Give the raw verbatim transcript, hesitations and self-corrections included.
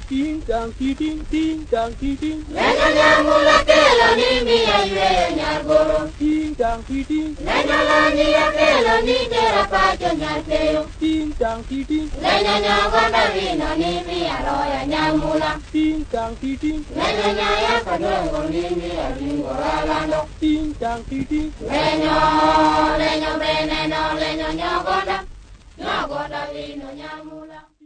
Ding dang ding ding dang ding. Lenya nyamula kelo ni mi aywe nyargoro. Ding dang ding. Lenya lani ya kelo ni tera pacho nyarkeyo. Ding dang ding. Lenya nyagonda vino ni mi aroya nyamula. Ding dang ding. Lenya nyaya kadongo ni mi aringo ralando. Ding dang ding. Lenyo, lenyo beneno, lenyo nyagonda. Nyagonda vino nyamula.